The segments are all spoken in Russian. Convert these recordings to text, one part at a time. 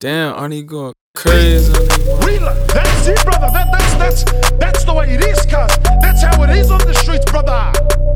Damn, Arnie going crazy. That's it, brother. That's the way it is, cuz. That's how it is on the streets, brother.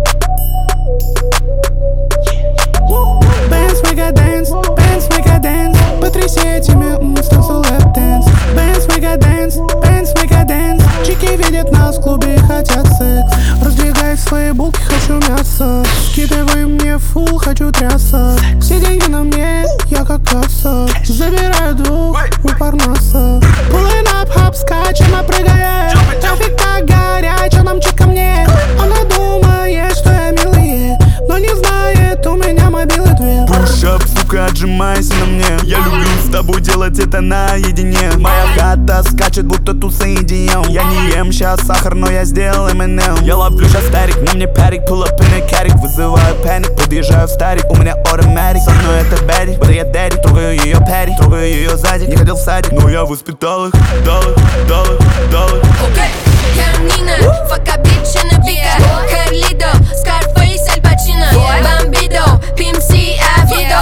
Benz, mega dance, Benz, mega dance. Потряси этими станцию лэп дэнс. Benz, мега дэнс, Benz, мега дэнс. Чики видят нас в клубе и хотят секс. Раздвигай свои булки, хочу мясо. Скидывай мне фул, хочу трясса. Все деньги на мне, я как касса. Забираю двух у Парнаса. Pulling up, хоп, скачем, прыгает. Трафик так горячий, нам чек ко мне. Она думает, что я милые, но не знает, у меня мобилы две. Пушап, сука, отжимайся на мне. Я люблю с тобой делать это наедине. Моя хата скачет, будто тут соединен. Я не ем щас сахар, но я сделал M&M. Я ловлю щас старик, на мне парик. Pull up in a carrick, вызываю паник. Подъезжаю в старик, у меня automatic. Со мной это Берри, буду я дэдди. Трогаю ее пэри, трогаю ее сзади. Не ходил в садик, но я воспитал их. Дал их. Okay, Carmina, fuck a bitch in a Vika. Carlito, Scarface, Al Pacino. Bambido, Pimp C, Avido.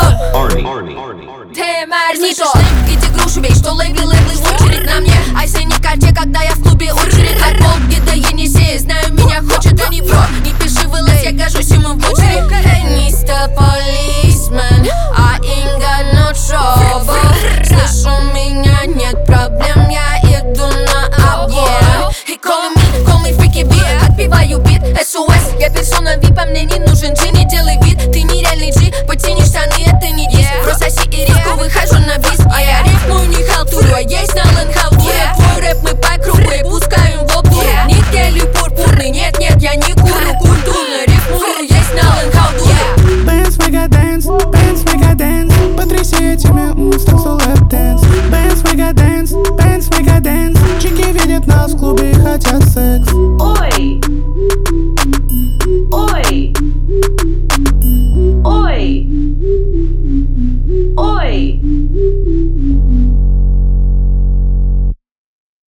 Ты Марнито. Эти груши, ведь что лейблы, очередь на мне. Айся не карте, когда я в клубе очередь. Как полбеда, я не сею, знаю, меня хочет, а не бро. Не пиши, вылазь, я кажусь ему в очередь. Hey, Mr. Policeman, I ain't got no trouble. Слышь, у меня нет проблем, я иду на объект. Hey, call me freaky beat. Отпиваю бит, SOS, я персона VIP, а мне не нужен G. Не делай вид, ты нереальный G. Потяни штаны, это не диск. Прососи и риску, выхожу на бис. А я рифмую, не халтурю, а есть нален халтуря. Твой рэп мы по кругу и пускаем в облу. Не гелий пурпурный, нет, я не курю. Культурно рифмую, есть нален халтуря. Benz, мега дэнс, Benz, мега дэнс. Потряси этими станцию лэп дэнс. Benz, мега дэнс, Benz, мега дэнс. Чики видят нас в клубе и хотят секс. Ой,